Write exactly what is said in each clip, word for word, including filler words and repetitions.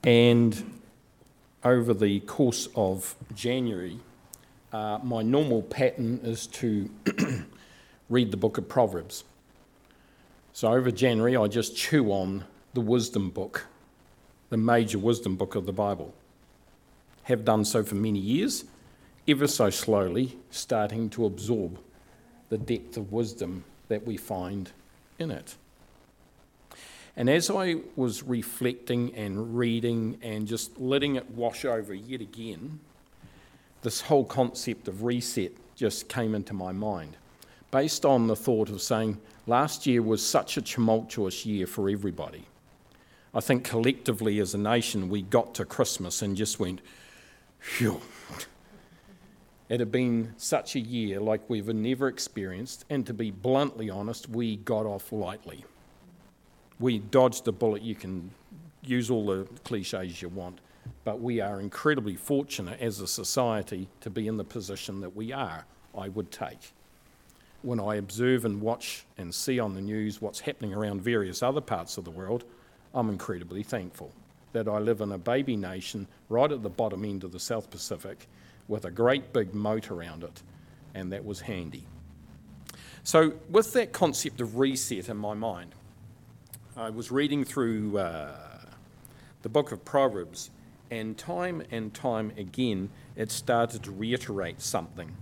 And over the course of January, uh, my normal pattern is to read the book of Proverbs. So over January, I just chew on the wisdom book, the major wisdom book of the Bible. Have done so for many years, ever so slowly, starting to absorb the depth of wisdom that we find in it. And as I was reflecting and reading and just letting it wash over yet again, this whole concept of reset just came into my mind, based on the thought of saying last year was such a tumultuous year for everybody. I think collectively as a nation we got to Christmas and just went, phew. It had been such a year like we've never experienced, and to be bluntly honest, we got off lightly. We dodged the bullet. You can use all the cliches you want, but we are incredibly fortunate as a society to be in the position that we are, I would take. When I observe and watch and see on the news what's happening around various other parts of the world, I'm incredibly thankful that I live in a baby nation right at the bottom end of the South Pacific with a great big moat around it, and that was handy. So with that concept of reset in my mind, I was reading through uh, the book of Proverbs, and time and time again it started to reiterate something.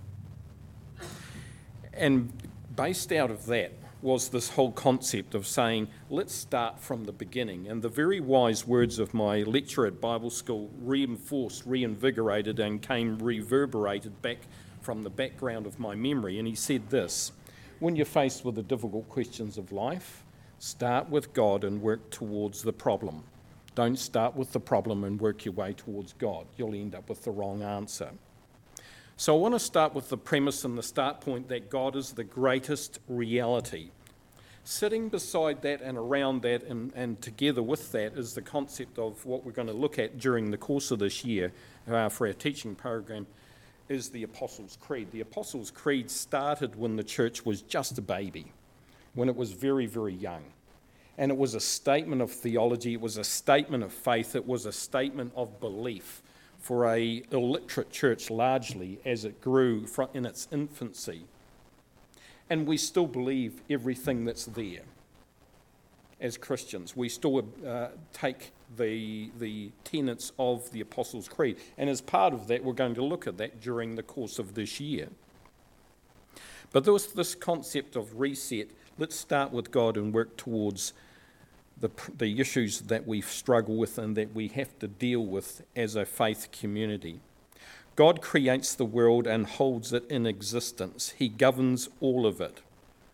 And based out of that was this whole concept of saying, let's start from the beginning. And the very wise words of my lecturer at Bible school reinforced, reinvigorated, and came reverberated back from the background of my memory. And he said this: when you're faced with the difficult questions of life, start with God and work towards the problem. Don't start with the problem and work your way towards God. You'll end up with the wrong answer. So I want to start with the premise and the start point that God is the greatest reality. Sitting beside that and around that and, and together with that is the concept of what we're going to look at during the course of this year uh, for our teaching program is the Apostles' Creed. The Apostles' Creed started when the church was just a baby, when it was very, very young. And it was a statement of theology, it was a statement of faith, it was a statement of belief for a illiterate church largely as it grew in its infancy. And we still believe everything that's there as Christians. We still uh, take the, the tenets of the Apostles' Creed. And as part of that, we're going to look at that during the course of this year. But there was this concept of reset. Let's start with God and work towards The, the issues that we struggle with and that we have to deal with as a faith community. God creates the world and holds it in existence. He governs all of it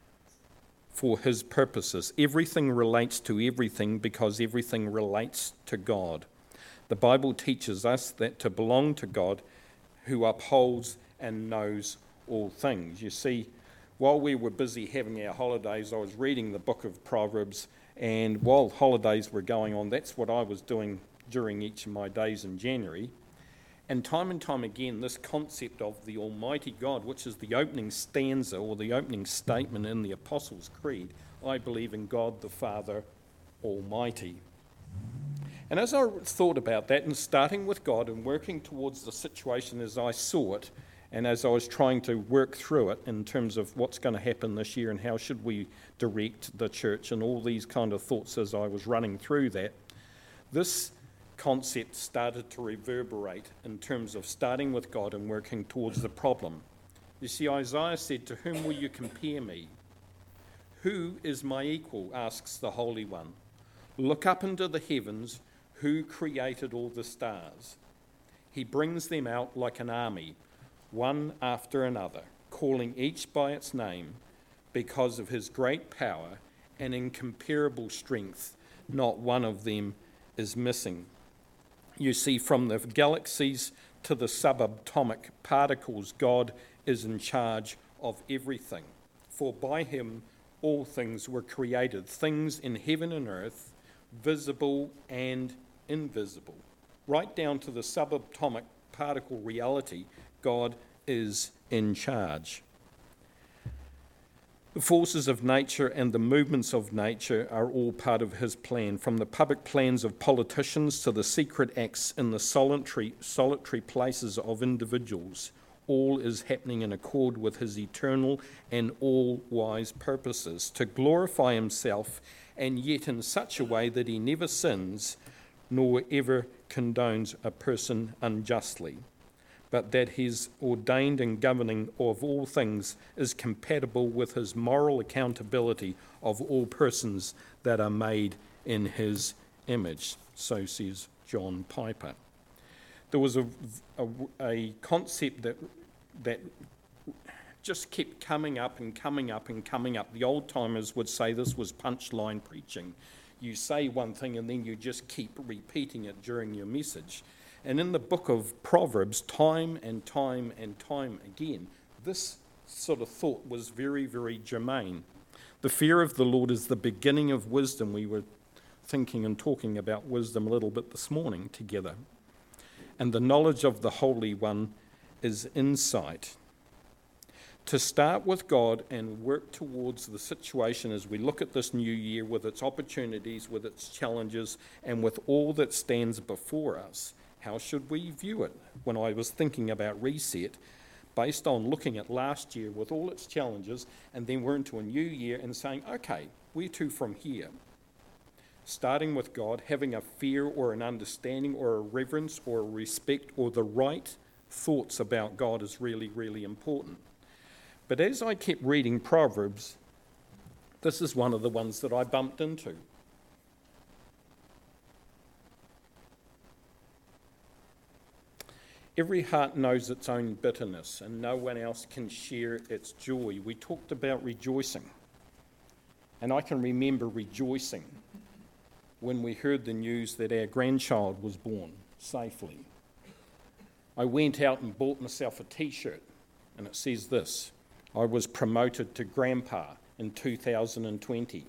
for his purposes. Everything relates to everything because everything relates to God. The Bible teaches us that to belong to God who upholds and knows all things. You see, while we were busy having our holidays, I was reading the book of Proverbs. And while holidays were going on, that's what I was doing during each of my days in January. And time and time again, this concept of the Almighty God, which is the opening stanza or the opening statement in the Apostles' Creed, I believe in God the Father Almighty. And as I thought about that and starting with God and working towards the situation as I saw it, and as I was trying to work through it in terms of what's going to happen this year and how should we direct the church and all these kind of thoughts as I was running through that, this concept started to reverberate in terms of starting with God and working towards the problem. You see, Isaiah said, "To whom will you compare me? Who is my equal?" asks the Holy One. "Look up into the heavens. Who created all the stars? He brings them out like an army, one after another, calling each by its name. Because of his great power and incomparable strength, not one of them is missing." You see, from the galaxies to the subatomic particles, God is in charge of everything. For by him all things were created, things in heaven and earth, visible and invisible. Right down to the subatomic particle reality, God is in charge. The forces of nature and the movements of nature are all part of his plan, from the public plans of politicians to the secret acts in the solitary, solitary places of individuals. All is happening in accord with his eternal and all-wise purposes, to glorify himself, and yet in such a way that he never sins, nor ever condones a person unjustly, but that his ordained and governing of all things is compatible with his moral accountability of all persons that are made in his image. So says John Piper. There was a, a, a concept that, that just kept coming up and coming up and coming up. The old-timers would say this was punchline preaching. You say one thing and then you just keep repeating it during your message. And in the book of Proverbs, time and time and time again, this sort of thought was very, very germane. The fear of the Lord is the beginning of wisdom. We were thinking and talking about wisdom a little bit this morning together. And the knowledge of the Holy One is insight. To start with God and work towards the situation as we look at this new year with its opportunities, with its challenges, and with all that stands before us. How should we view it? When I was thinking about Reset, based on looking at last year with all its challenges, and then we're into a new year and saying, okay, where to from here? Starting with God, having a fear or an understanding or a reverence or a respect or the right thoughts about God is really, really important. But as I kept reading Proverbs, this is one of the ones that I bumped into. Every heart knows its own bitterness, and no one else can share its joy. We talked about rejoicing, and I can remember rejoicing when we heard the news that our grandchild was born safely. I went out and bought myself a t-shirt, and it says this: I was promoted to grandpa in two thousand twenty.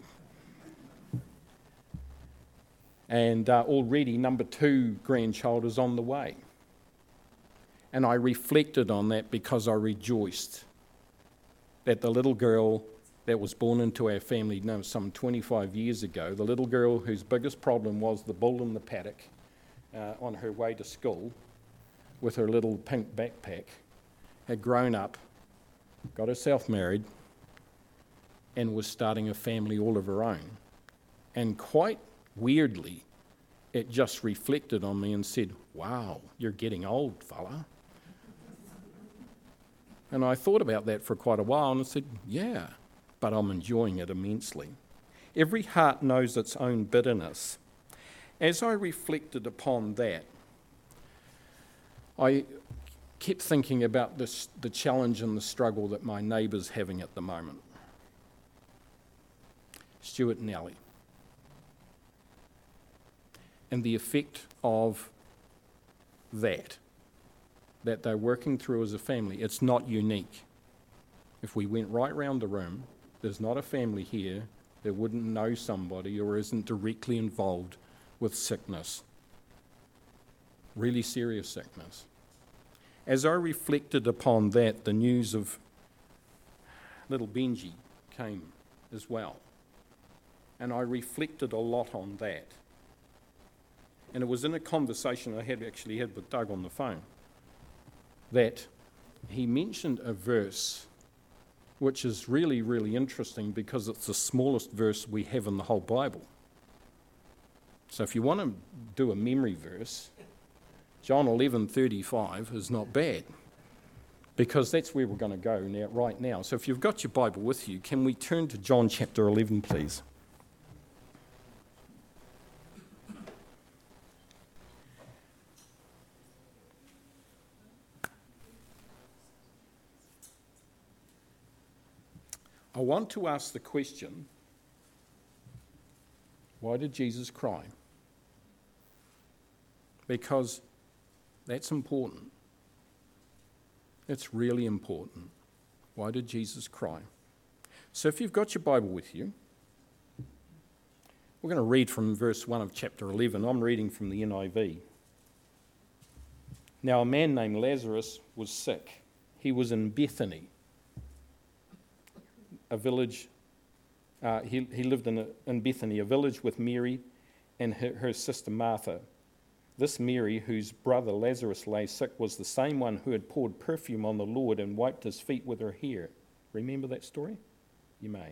And uh, already number two grandchild is on the way. And I reflected on that because I rejoiced that the little girl that was born into our family no, some twenty-five years ago, the little girl whose biggest problem was the bull in the paddock uh, on her way to school with her little pink backpack, had grown up, got herself married, and was starting a family all of her own. And quite weirdly, it just reflected on me and said, wow, you're getting old, fella. And I thought about that for quite a while and I said, yeah, but I'm enjoying it immensely. Every heart knows its own bitterness. As I reflected upon that, I kept thinking about this, the challenge and the struggle that my neighbour's having at the moment. Stuart and Ellie. And the effect of that, that they're working through as a family. It's not unique. If we went right round the room, there's not a family here that wouldn't know somebody or isn't directly involved with sickness. Really serious sickness. As I reflected upon that, the news of little Benji came as well. And I reflected a lot on that. And it was in a conversation I had actually had with Doug on the phone that he mentioned a verse which is really, really interesting because it's the smallest verse we have in the whole Bible. So if you want to do a memory verse, John eleven thirty-five is not bad because that's where we're going to go now, right now. So if you've got your Bible with you, can we turn to John chapter eleven, please? I want to ask the question, why did Jesus cry? Because that's important. It's really important. Why did Jesus cry? So if you've got your Bible with you, we're going to read from verse one of chapter eleven. I'm reading from the N I V. Now a man named Lazarus was sick. He was in Bethany. a village, uh, he, he lived in, a, in Bethany, a village with Mary and her, her sister Martha. This Mary, whose brother Lazarus lay sick, was the same one who had poured perfume on the Lord and wiped his feet with her hair. Remember that story? You may.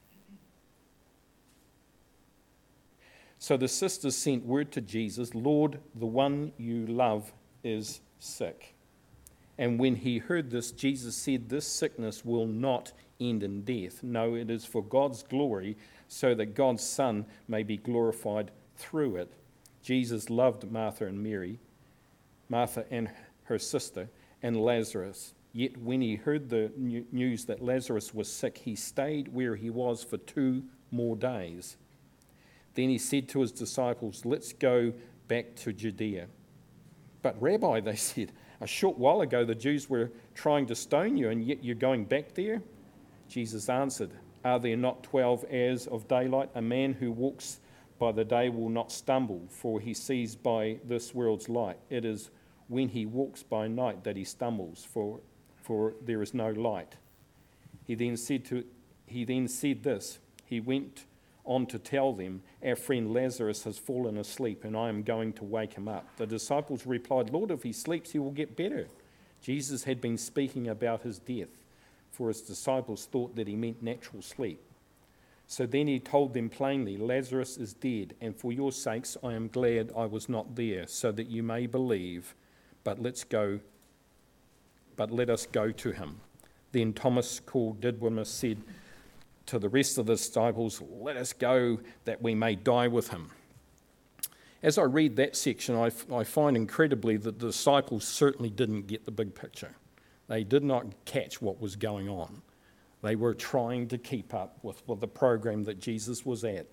So the sisters sent word to Jesus, Lord, the one you love is sick. And when he heard this, Jesus said, this sickness will not end in death. No, it is for God's glory, so that God's Son may be glorified through it. Jesus loved Martha and Mary, Martha and her sister, and Lazarus. Yet when he heard the news that Lazarus was sick, he stayed where he was for two more days. Then he said to his disciples, let's go back to Judea. But Rabbi, they said, a short while ago the Jews were trying to stone you, and yet you're going back there? Jesus answered, are there not twelve hours of daylight? A man who walks by the day will not stumble, for he sees by this world's light. It is when he walks by night that he stumbles, for, for there is no light. He then said to he then said this. He went on to tell them, our friend Lazarus has fallen asleep, and I am going to wake him up. The disciples replied, Lord, if he sleeps, he will get better. Jesus had been speaking about his death, for his disciples thought that he meant natural sleep. So then he told them plainly, Lazarus is dead, and for your sakes I am glad I was not there, so that you may believe. But let's go, but let us go to him. Then Thomas, called Didymus, said to the rest of the disciples, let us go that we may die with him. As I read that section, I, I find incredibly that the disciples certainly didn't get the big picture. They did not catch what was going on. They were trying to keep up with, with the program that Jesus was at.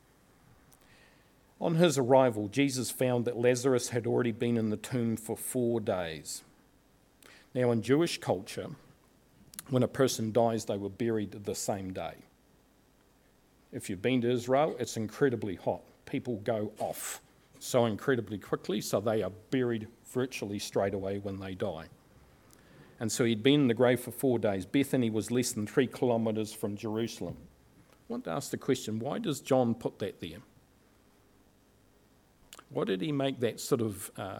On his arrival, Jesus found that Lazarus had already been in the tomb for four days. Now, in Jewish culture, when a person dies, they were buried the same day. If you've been to Israel, it's incredibly hot. People go off so incredibly quickly, so they are buried virtually straight away when they die. And so he'd been in the grave for four days. Bethany was less than three kilometres from Jerusalem. I want to ask the question, why does John put that there? Why did he make that sort of uh,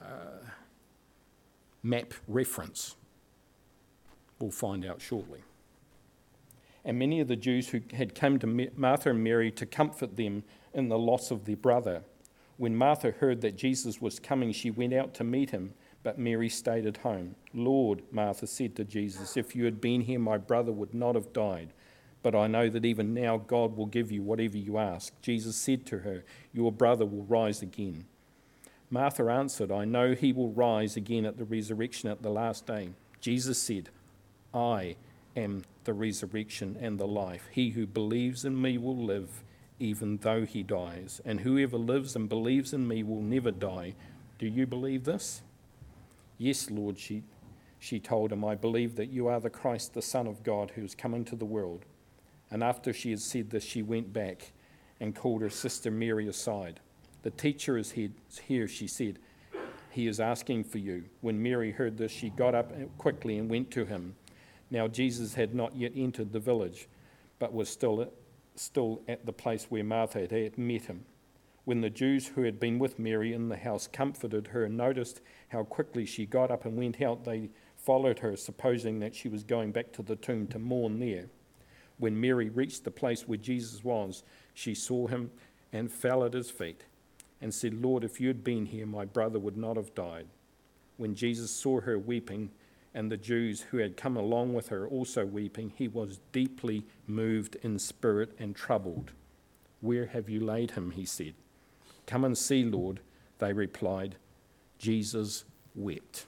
map reference? We'll find out shortly. And many of the Jews who had come to Martha and Mary to comfort them in the loss of their brother. When Martha heard that Jesus was coming, she went out to meet him, but Mary stayed at home. Lord, Martha said to Jesus, if you had been here, my brother would not have died. But I know that even now God will give you whatever you ask. Jesus said to her, your brother will rise again. Martha answered, I know he will rise again at the resurrection at the last day. Jesus said, I am the resurrection and the life. He who believes in me will live even though he dies, and whoever lives and believes in me will never die. Do you believe this? Yes, Lord, she, she told him, I believe that you are the Christ, the Son of God, who has come into the world. And after she had said this, she went back and called her sister Mary aside. The teacher is here, she said. He is asking for you. When Mary heard this, she got up quickly and went to him. Now Jesus had not yet entered the village, but was still, still at the place where Martha had met him. When the Jews who had been with Mary in the house comforted her and noticed how quickly she got up and went out, they followed her, supposing that she was going back to the tomb to mourn there. When Mary reached the place where Jesus was, she saw him and fell at his feet and said, Lord, if you had been here, my brother would not have died. When Jesus saw her weeping, and the Jews who had come along with her also weeping, he was deeply moved in spirit and troubled. Where have you laid him? He said. Come and see, Lord, they replied. Jesus wept.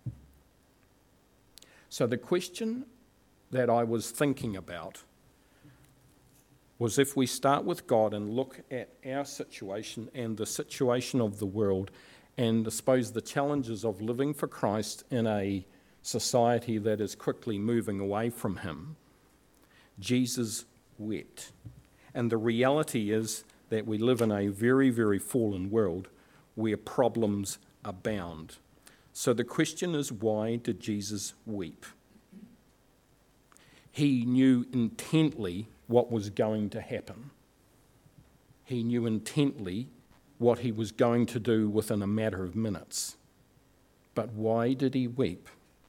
So the question that I was thinking about was, if we start with God and look at our situation and the situation of the world, and I suppose the challenges of living for Christ in a society that is quickly moving away from him, Jesus wept. And the reality is that we live in a very, very fallen world where problems abound. So the question is, why did Jesus weep? He knew intently what was going to happen. He knew intently what he was going to do within a matter of minutes. But why did he weep?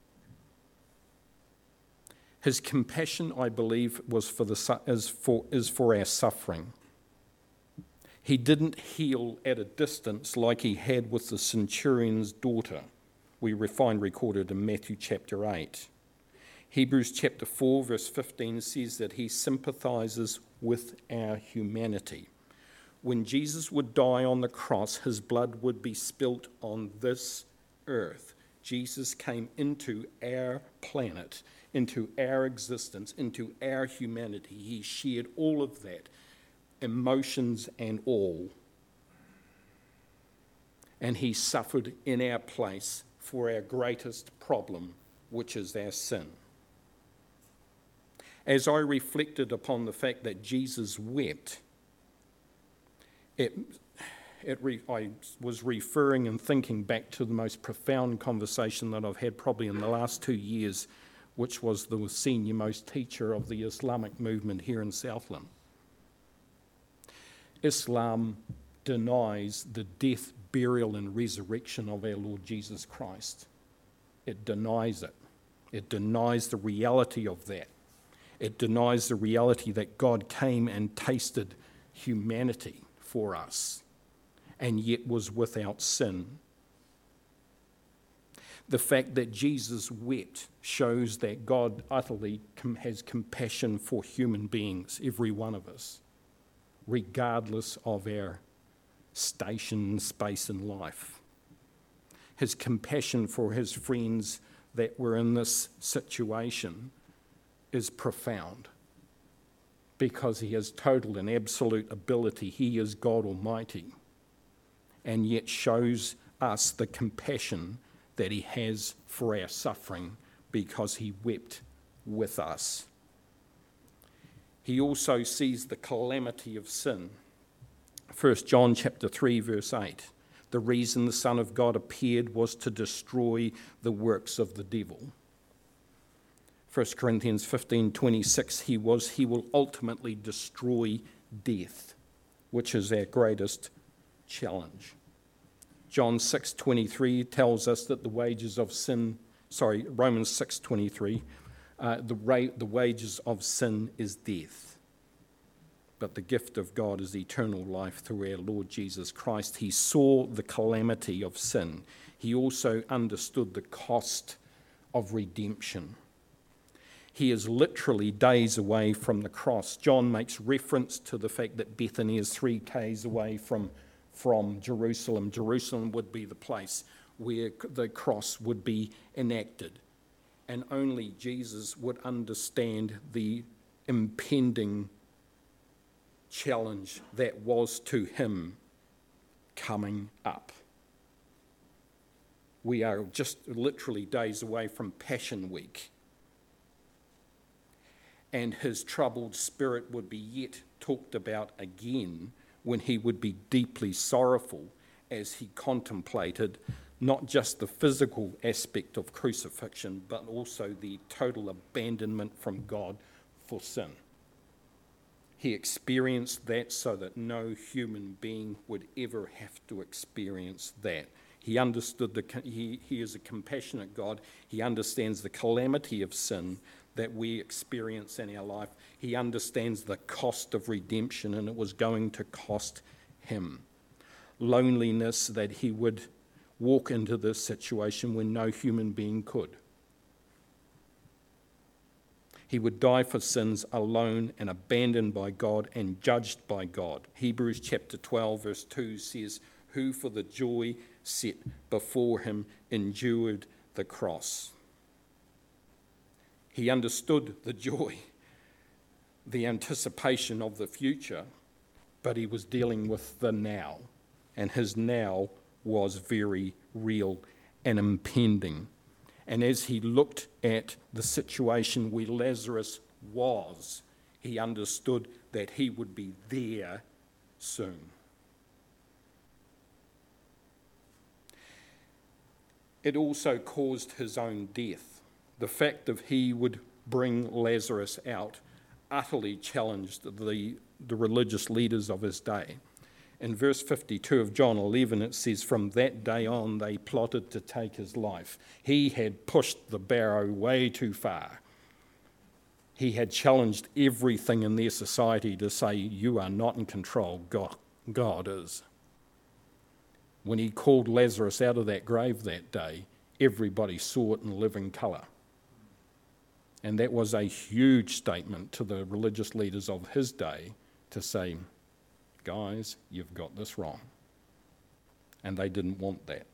His compassion, I believe, was for the is for is for our suffering. He didn't heal at a distance like he had with the centurion's daughter. We find recorded in Matthew chapter eight. Hebrews chapter four, verse fifteen says that he sympathizes with our humanity. When Jesus would die on the cross, his blood would be spilt on this earth. Jesus came into our planet, into our existence, into our humanity. He shared all of that, emotions and all. And he suffered in our place for our greatest problem, which is our sin. As I reflected upon the fact that Jesus wept, it, it re, I was referring and thinking back to the most profound conversation that I've had probably in the last two years, which was the senior most teacher of the Islamic movement here in Southland. Islam denies the death, burial and resurrection of our Lord Jesus Christ. It denies it. It denies the reality of that. It denies the reality that God came and tasted humanity for us and yet was without sin. The fact that Jesus wept shows that God utterly com- has compassion for human beings, every one of us, regardless of our station, space in life. His compassion for his friends that were in this situation is profound because he has total and absolute ability. He is God Almighty, and yet shows us the compassion that he has for our suffering because he wept with us. He also sees the calamity of sin. First John chapter three, verse eight. The reason the Son of God appeared was to destroy the works of the devil. First Corinthians fifteen twenty-six, he was, he will ultimately destroy death, which is our greatest challenge. John six twenty-three tells us that the wages of sin, sorry, Romans six twenty-three, uh, the, ra- the wages of sin is death. But the gift of God is eternal life through our Lord Jesus Christ. He saw the calamity of sin. He also understood the cost of redemption. He is literally days away from the cross. John makes reference to the fact that Bethany is three k's away from, from Jerusalem. Jerusalem would be the place where the cross would be enacted. And only Jesus would understand the impending challenge that was to him coming up. We are just literally days away from Passion Week. And his troubled spirit would be yet talked about again when he would be deeply sorrowful as he contemplated not just the physical aspect of crucifixion, but also the total abandonment from God for sin. He experienced that so that no human being would ever have to experience that. He understood the, he, he is a compassionate God. He understands the calamity of sin that we experience in our life. He understands the cost of redemption, and it was going to cost him. Loneliness, that he would walk into this situation when no human being could. He would die for sins alone and abandoned by God and judged by God. Hebrews chapter twelve verse two says, who for the joy set before him endured the cross. He understood the joy, the anticipation of the future, but he was dealing with the now, and his now was very real and impending. And as he looked at the situation where Lazarus was, he understood that he would be there soon. It also caused his own death. The fact that he would bring Lazarus out, utterly challenged the, the religious leaders of his day. In verse fifty-two of John eleven, it says, "From that day on, they plotted to take his life." He had pushed the barrow way too far. He had challenged everything in their society to say, "You are not in control, God, God is." When he called Lazarus out of that grave that day, everybody saw it in living colour. And that was a huge statement to the religious leaders of his day to say, "Guys, you've got this wrong." And they didn't want that.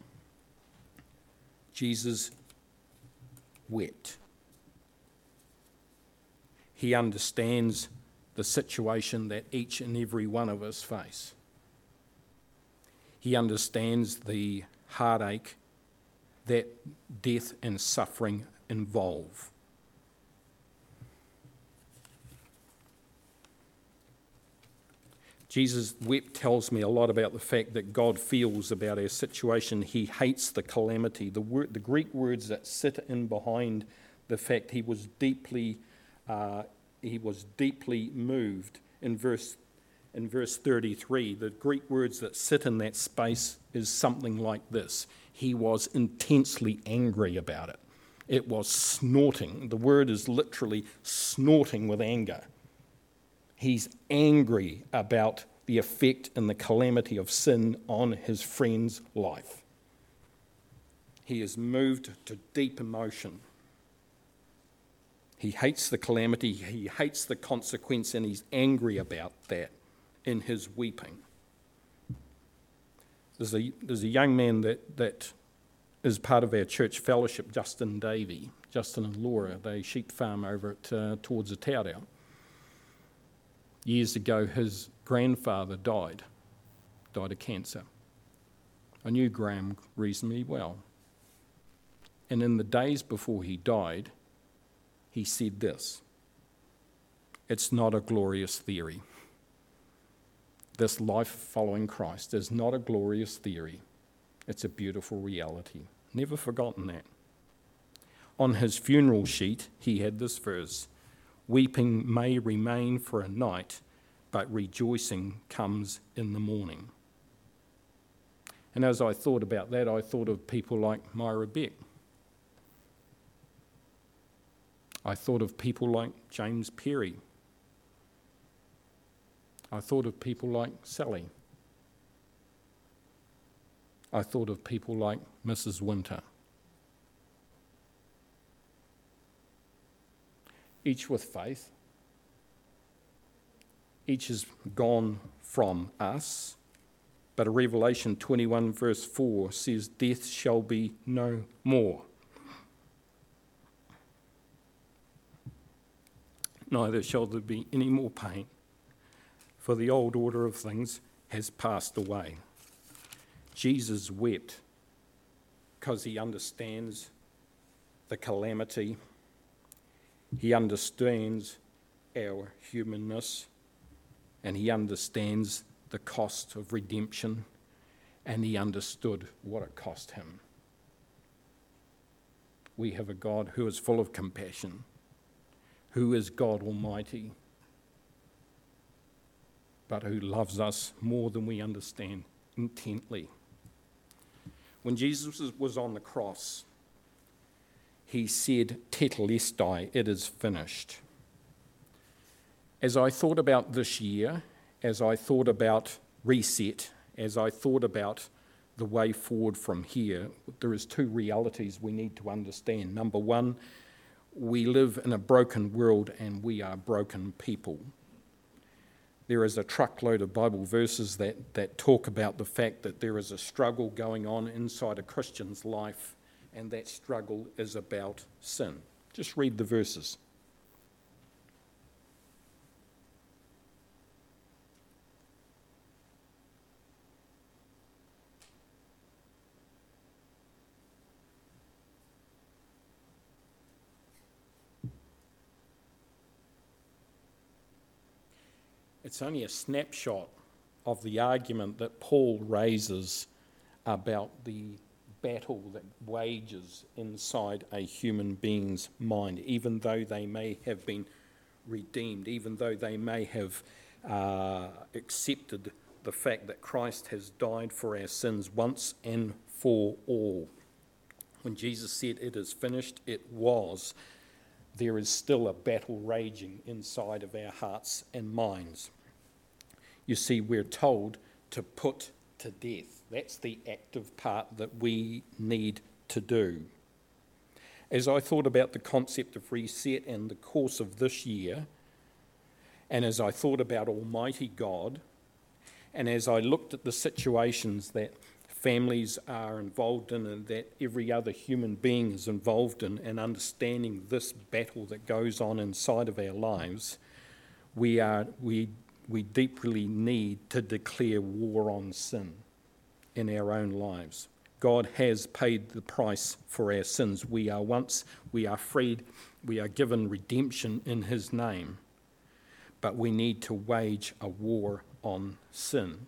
Jesus wept. He understands the situation that each and every one of us face. He understands the heartache that death and suffering involve. Jesus wept tells me a lot about the fact that God feels about our situation. He hates the calamity. The word, the Greek words that sit in behind the fact he was deeply, uh, he was deeply moved. In verse, in verse thirty-three, the Greek words that sit in that space is something like this: he was intensely angry about it. It was snorting. The word is literally snorting with anger. He's angry about the effect and the calamity of sin on his friend's life. He is moved to deep emotion. He hates the calamity, he hates the consequence, and he's angry about that in his weeping. There's a, there's a young man that, that is part of our church fellowship, Justin Davey. Justin and Laura, they sheep farm over at, uh, towards the Taurau. Years ago, his grandfather died, died of cancer. I knew Graham reasonably well. And in the days before he died, he said this: "It's not a glorious theory. This life following Christ is not a glorious theory. It's a beautiful reality." Never forgotten that. On his funeral sheet, he had this verse: "Weeping may remain for a night, but rejoicing comes in the morning." And as I thought about that, I thought of people like Myra Beck. I thought of people like James Perry. I thought of people like Sally. I thought of people like Missus Winter. Each with faith. Each has gone from us. But Revelation twenty-one verse four says, "Death shall be no more. Neither shall there be any more pain, for the old order of things has passed away." Jesus wept because he understands the calamity. He understands our humanness, and he understands the cost of redemption, and he understood what it cost him. We have a God who is full of compassion, who is God Almighty, but who loves us more than we understand intently. When Jesus was on the cross, he said, "Tetelestai," it is finished. As I thought about this year, as I thought about reset, as I thought about the way forward from here, there is two realities we need to understand. Number one, we live in a broken world and we are broken people. There is a truckload of Bible verses that, that talk about the fact that there is a struggle going on inside a Christian's life, and that struggle is about sin. Just read the verses. It's only a snapshot of the argument that Paul raises about the battle that wages inside a human being's mind, even though they may have been redeemed, even though they may have uh, accepted the fact that Christ has died for our sins once and for all. When Jesus said, "It is finished," it was. There is still a battle raging inside of our hearts and minds. You see, we're told to put to death. That's the active part that we need to do. As I thought about the concept of reset and the course of this year, and as I thought about Almighty God, and as I looked at the situations that families are involved in and that every other human being is involved in, and understanding this battle that goes on inside of our lives, we are we we deeply need to declare war on sin in our own lives. God has paid the price for our sins. We are once, we are freed, we are given redemption in his name, but we need to wage a war on sin.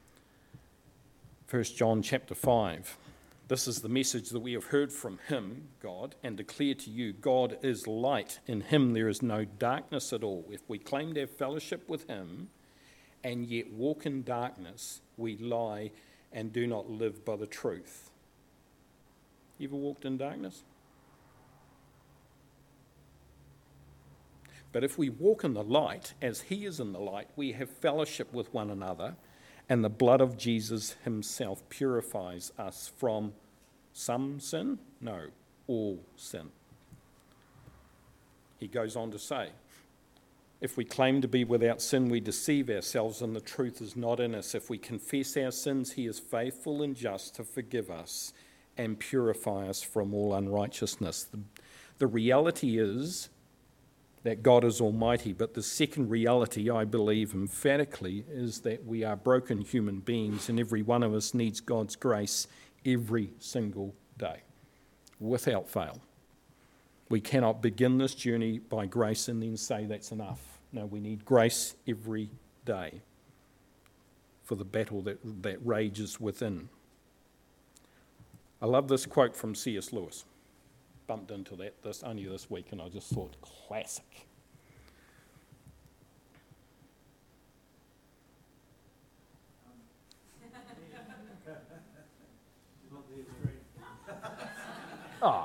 First John chapter five. This is the message that we have heard from him, God, and declare to you, God is light. In him there is no darkness at all. If we claim to have fellowship with him and yet walk in darkness, we lie and do not live by the truth. You ever walked in darkness? But if we walk in the light, as he is in the light, we have fellowship with one another, and the blood of Jesus himself purifies us from some sin? No, all sin. He goes on to say, if we claim to be without sin, we deceive ourselves and the truth is not in us. If we confess our sins, he is faithful and just to forgive us and purify us from all unrighteousness. The, the reality is that God is almighty, but the second reality, I believe emphatically, is that we are broken human beings and every one of us needs God's grace every single day, without fail. We cannot begin this journey by grace and then say that's enough. No, we need grace every day for the battle that, that rages within. I love this quote from C S Lewis. Bumped into that this only this week, and I just thought, classic. Ah,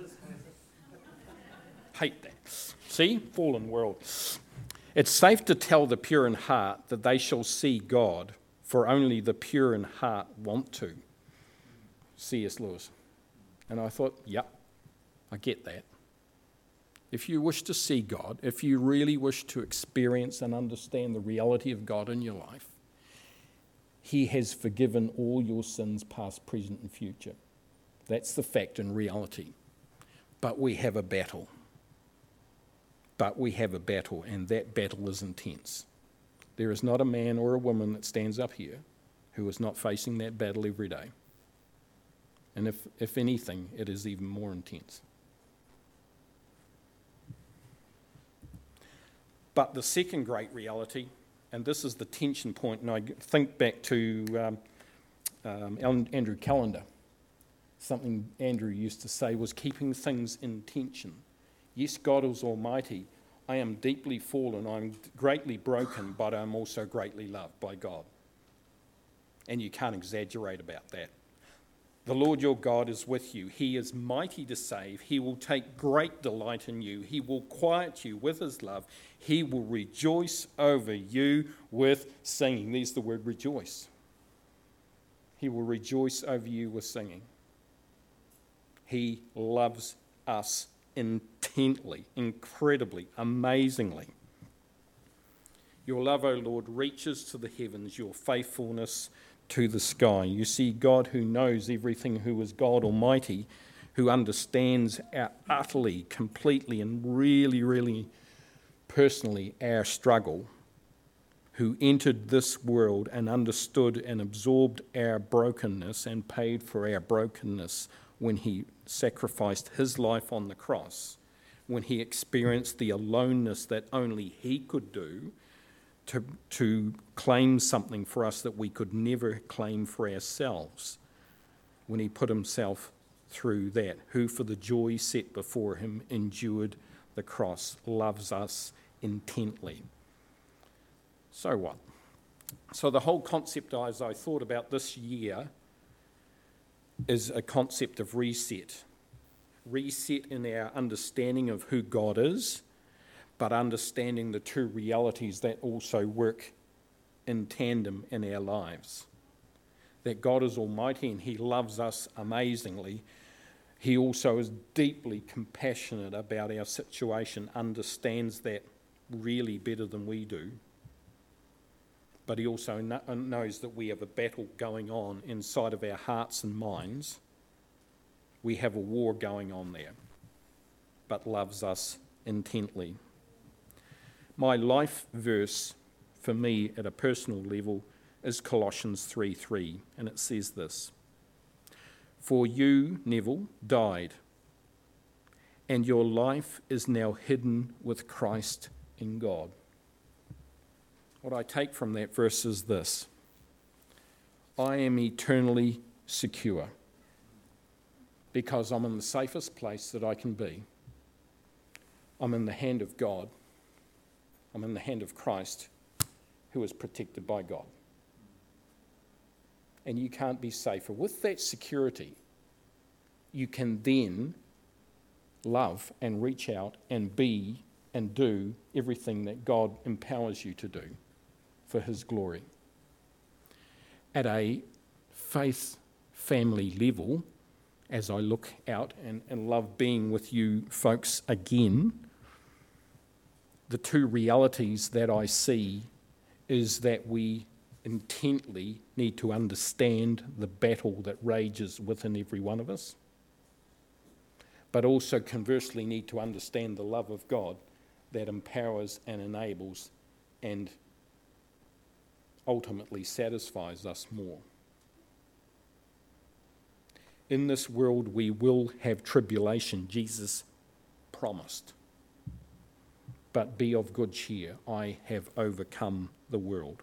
hate that. See, fallen world. It's safe to tell the pure in heart that they shall see God, for only the pure in heart want to. C S Lewis. And I thought, yep. I get that. If you wish to see God, if you really wish to experience and understand the reality of God in your life, he has forgiven all your sins, past, present, and future. That's the fact and reality. But we have a battle. But we have a battle, and that battle is intense. There is not a man or a woman that stands up here who is not facing that battle every day. And if, if anything, it is even more intense. But the second great reality, and this is the tension point, and I think back to um, um, Andrew Callender. Something Andrew used to say was keeping things in tension. Yes, God is almighty. I am deeply fallen. I'm greatly broken, but I'm also greatly loved by God. And you can't exaggerate about that. The Lord your God is with you. He is mighty to save. He will take great delight in you. He will quiet you with his love. He will rejoice over you with singing. There's the word rejoice. He will rejoice over you with singing. He loves us intently, incredibly, amazingly. Your love, O Lord, reaches to the heavens, your faithfulness to the sky. You see, God who knows everything, who is God Almighty, who understands our utterly, completely, and really, really personally our struggle, who entered this world and understood and absorbed our brokenness and paid for our brokenness when he sacrificed his life on the cross, when he experienced the aloneness that only he could do, To, to claim something for us that we could never claim for ourselves. when he put himself through that, who for the joy set before him endured the cross, loves us intently. So what? So the whole concept as I thought about this year is a concept of reset. Reset in our understanding of who God is, but understanding the two realities that also work in tandem in our lives. That God is almighty and he loves us amazingly. He also is deeply compassionate about our situation, understands that really better than we do. But he also kn- knows that we have a battle going on inside of our hearts and minds. We have a war going on there, but loves us intently. My life verse for me at a personal level is Colossians three three, and it says this: "For you, Neville, died, and your life is now hidden with Christ in God." What I take from that verse is this: I am eternally secure because I'm in the safest place that I can be. I'm in the hand of God. I'm in the hand of Christ, who is protected by God. And you can't be safer. With that security, you can then love and reach out and be and do everything that God empowers you to do for his glory. At a faith family level, as I look out and, and love being with you folks again, the two realities that I see is that we intently need to understand the battle that rages within every one of us, but also conversely need to understand the love of God that empowers and enables and ultimately satisfies us more. In this world we will have tribulation, Jesus promised. But be of good cheer, I have overcome the world.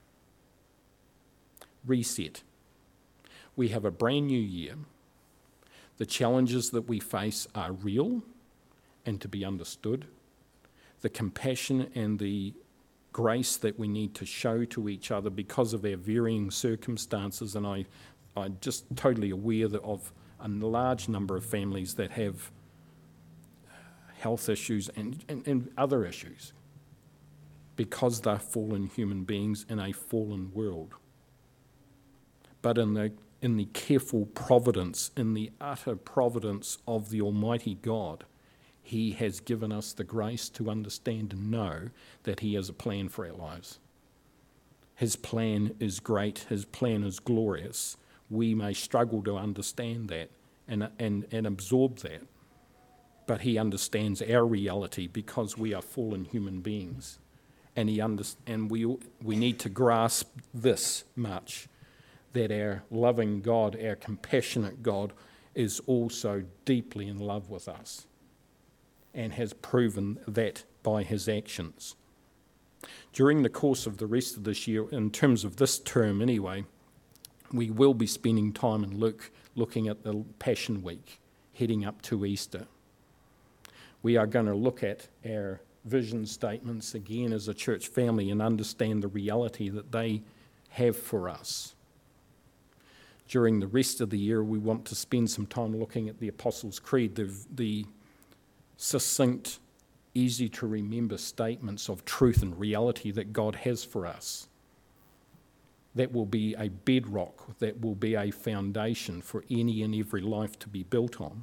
Reset. We have a brand new year. The challenges that we face are real and to be understood. The compassion and the grace that we need to show to each other because of our varying circumstances, and I, I'm just totally aware that of a large number of families that have health issues and, and, and other issues because they're fallen human beings in a fallen world. But in the in the careful providence, in the utter providence of the Almighty God, he has given us the grace to understand and know that he has a plan for our lives. His plan is great, his plan is glorious. We may struggle to understand that and, and, and absorb that, but he understands our reality because we are fallen human beings. And he under, and we we need to grasp this much, that our loving God, our compassionate God, is also deeply in love with us and has proven that by his actions. During the course of the rest of this year, in terms of this term anyway, we will be spending time in Luke looking at the Passion Week, heading up to Easter. We are going to look at our vision statements again as a church family and understand the reality that they have for us. During the rest of the year, we want to spend some time looking at the Apostles' Creed, the, the succinct, easy-to-remember statements of truth and reality that God has for us. That will be a bedrock, that will be a foundation for any and every life to be built on.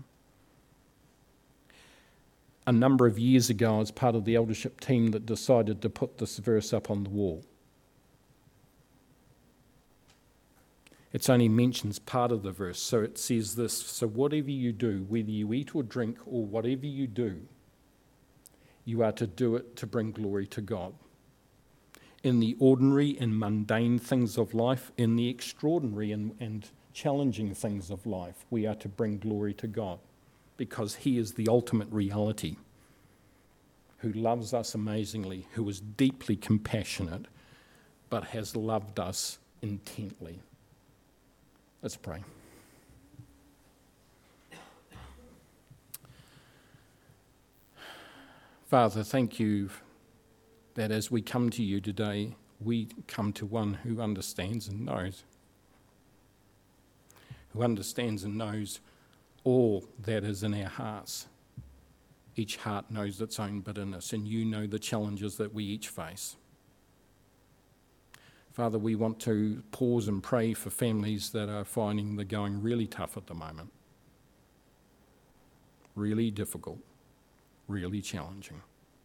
A number of years ago, I was part of the eldership team that decided to put this verse up on the wall. It's only mentions part of the verse, so it says this: "So whatever you do, whether you eat or drink or whatever you do, you are to do it to bring glory to God. In the ordinary and mundane things of life, in the extraordinary and, and challenging things of life, we are to bring glory to God, because he is the ultimate reality, who loves us amazingly, who is deeply compassionate, but has loved us intently." Let's pray. Father, thank you that as we come to you today, we come to one who understands and knows, who understands and knows all that is in our hearts. Each heart knows its own bitterness, and you know the challenges that we each face. Father, we want to pause and pray for families that are finding the going really tough at the moment. Really difficult, really challenging.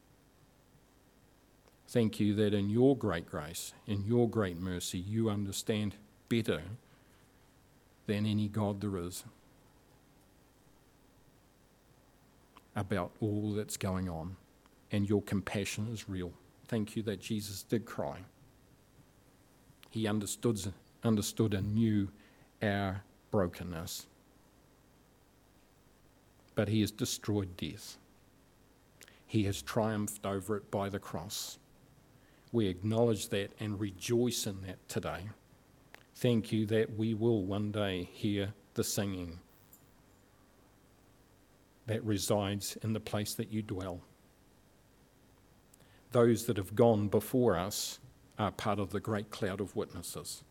Thank you that in your great grace, in your great mercy, you understand better than any God there is about all that's going on, and your compassion is real. Thank you that Jesus did cry. He understood, understood and knew our brokenness. But he has destroyed death. He has triumphed over it by the cross. We acknowledge that and rejoice in that today. Thank you that we will one day hear the singing that resides in the place that you dwell. Those that have gone before us are part of the great cloud of witnesses.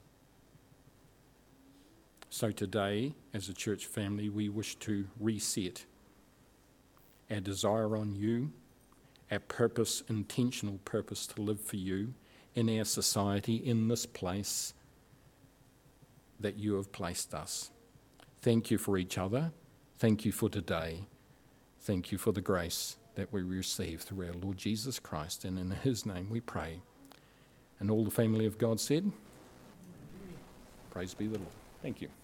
So today, as a church family, we wish to reset our desire on you, our purpose, intentional purpose to live for you in our society, in this place that you have placed us. Thank you for each other. Thank you for today. Thank you for the grace that we receive through our Lord Jesus Christ, and in his name we pray. And all the family of God said, praise be the Lord. Thank you.